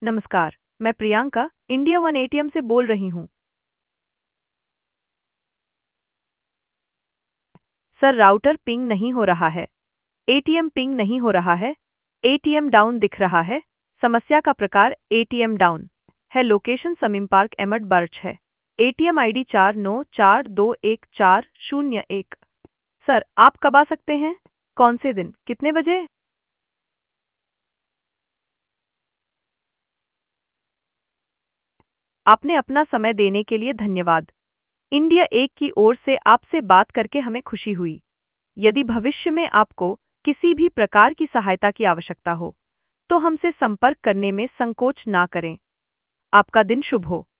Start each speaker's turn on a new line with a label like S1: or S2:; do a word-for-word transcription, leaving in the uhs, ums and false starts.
S1: नमस्कार, मैं Priyanka India one ATM से बोल रही हूँ। सर राउटर पिंग नहीं हो रहा है। एटीएम पिंग नहीं हो रहा है। एटीएम डाउन दिख रहा है। समस्या का प्रकार एटीएम डाउन है। लोकेशन समीम पार्क एमट बर्च है। एटीएम आईडी चार नौ चार दो एक चार शून्य एक। सर आप कब आ सकते हैं? कौन से दिन कितने बजे? आपने अपना समय देने के लिए धन्यवाद। इंडिया एक की ओर से आपसे बात करके हमें खुशी हुई। यदि भविष्य में आपको किसी भी प्रकार की सहायता की आवश्यकता हो तो हमसे संपर्क करने में संकोच ना करें। आपका दिन शुभ हो।